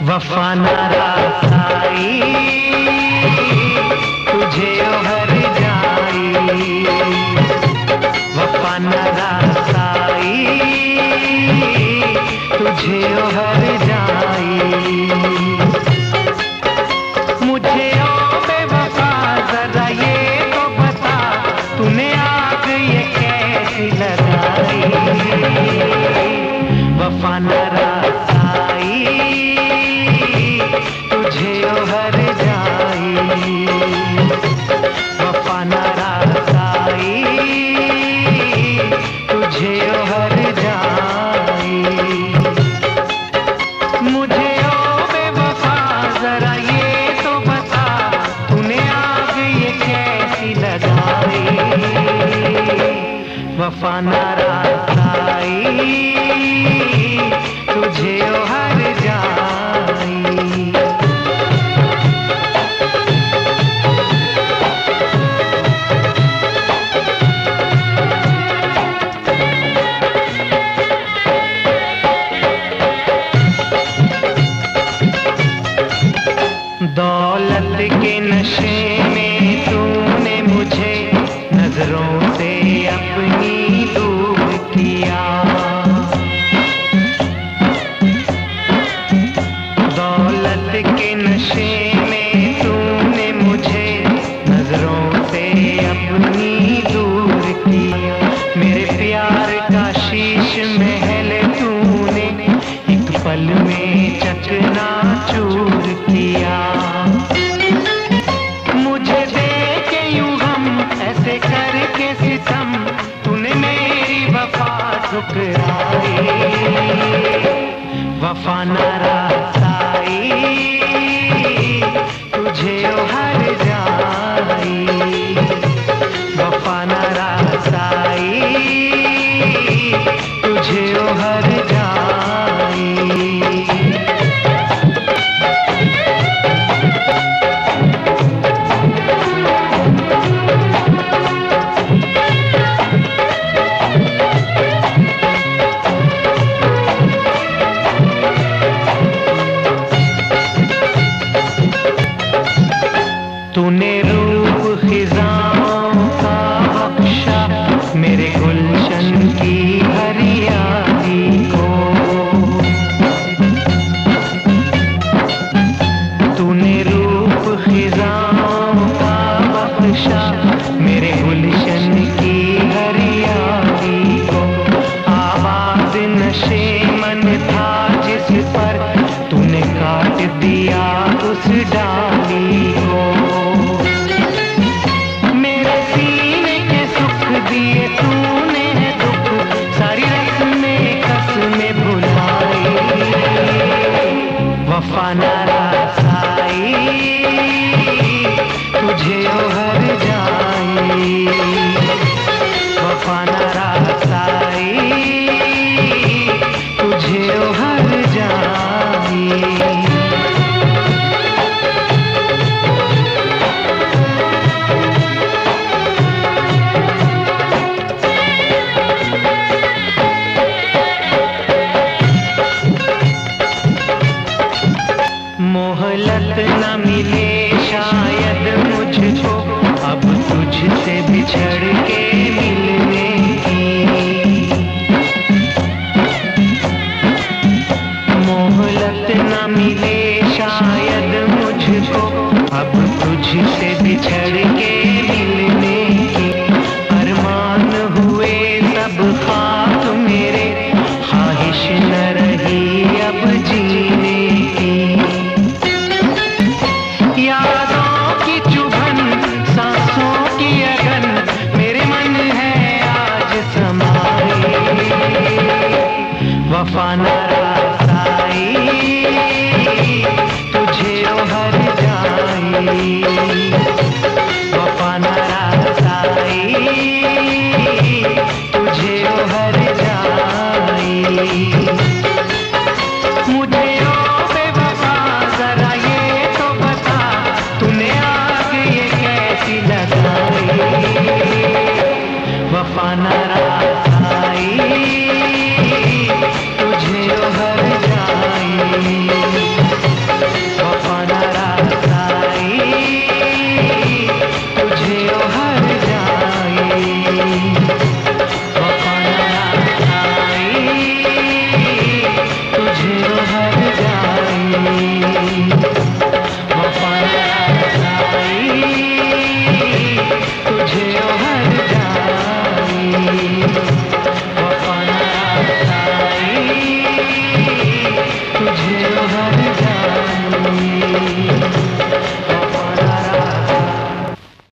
वफा न रासाई तुझे हर जाई, वफा न रासाई तुझे हर जाई। मुझे ओ बेवफा जरा ये तो बता, तूने आग ये कैसी लगाई। वफा न रासाई तुझे हर जाई, वफा न रासाई तुझे हर जाई। मुझे ओ बेवफा जरा ये तो बता, तूने आग ये कैसी लगाई। वफा न रासाई तुझे हर जाई। दौलत के नशे में तूने मुझे नजरों से अपनी दूर किया। दौलत के नशे में तूने मुझे नजरों से अपनी दूर किया। मेरे प्यार का शीश महल तूने एक पल में चकनाचूर किया। मुझे देके यूं हम ऐसे करके सितम, तूने मेरी वफा ठुकराई। वफा न रासाई तुझे हर जाई, वफा न रासाई तुझे हर जाई। तूने रूप खिजाओं का बख्शा मेरे गुलशन की हरियाली को। तूने रूप खिजाओं का बख्शा मेरे गुलशन की हरियाली को। आवाज नशे मन था जिस पर तूने काट दिया उस डाली को। मेरे सीने के सुख दिए तूने दुख, सारी रस्में कसमें भुलाई। वफा न रासाई तुझे हर जाई, वफा न रासाई तुझे हर जाई। मोहलत न मिले शायद मुझको अब तुझसे बिछड़ के मिलने की। मोहलत न मिले शायद मुझको अब तुझसे बिछड़ के मिलने की। अरमान हुए सब ख्वाब मेरे, ख्वाहिश न रही अब जीने की। यादों की चुभन सांसों की अगन मेरे मन है आज समाई। वफा न रासाई तुझे हर जाई,